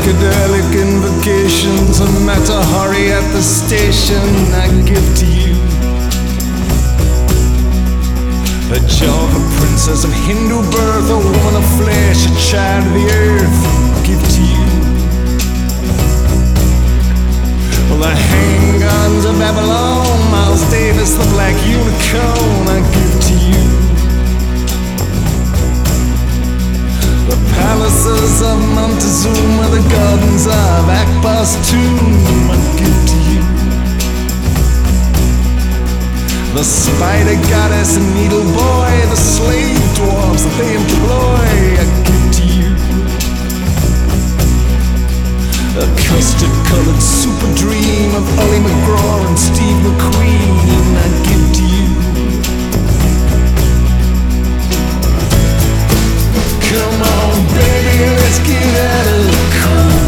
psychedelic invocations, a Mata Hari at the station I give to you. A Java princess of Hindu birth, a woman of flesh, a child of the earth, give to you. Well, the handguns of Babylon, Miles Davis, the black unicorn, I give to you. The palaces of Montezuma, the gardens of Akbar's tomb, I give to you. The spider goddess and needle boy, the slave dwarves that they employ, I give to you. A custard-colored super dream of Ollie McGraw and Steve McQueen, I give to you. Come on, baby, let's get out of the cool.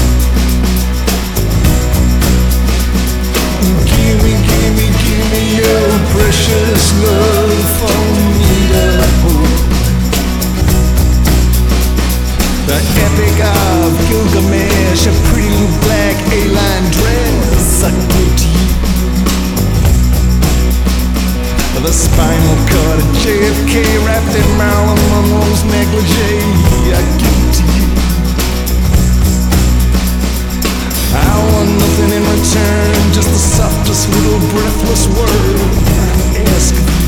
Give me your precious love for me to hold. The epic of Gilgamesh, a pretty little black A-line dress, I give to you. The spinal cord of JFK wrapped in Marilyn Monroe's negligee, I give to you. I want nothing in return, just the softest little breathless word I ask